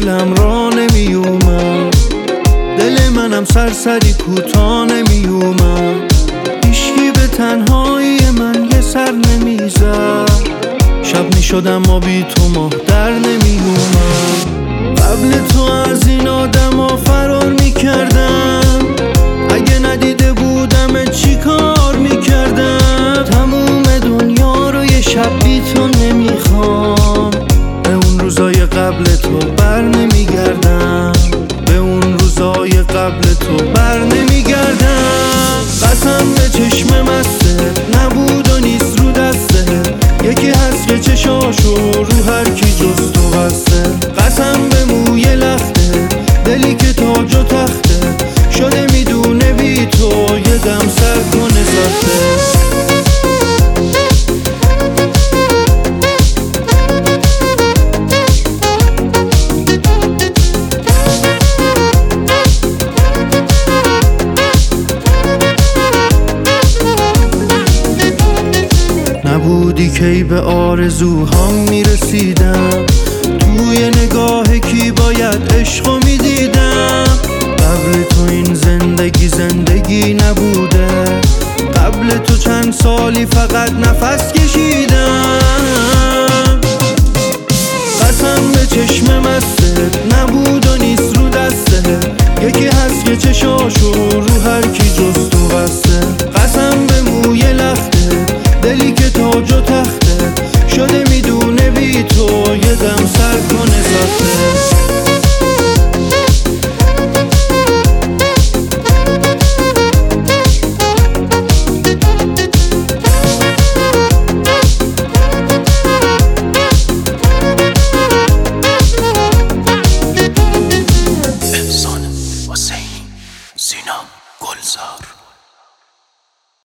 دلم را نمی اومد، دل منم سرسری کوتا نمی اومد، هیچکی به تنهایی من یه سر نمی زد، شب می شدم ما بی تو ماه در نمی اومد. قبل تو از این آدم ها فرار می کردم، اگه ندیده بودم چی کار می کردم. تموم دنیا رو یه شب بی تو نمی خوام، به اون روزای قبل تو بر نمی گردم، به اون روزای قبل تو بر نمی گردم. قسم به چشم مسته نبود و نیست رو دسته، یکی هست که چشاشو رو هر کی جز تو بسته. قسم به موی لخته دلی که تاج و تخته، شده میدونه بی تو یه دم سر کنه سخته. نبودی که به آرزوهام میرسیدم، توی نگاه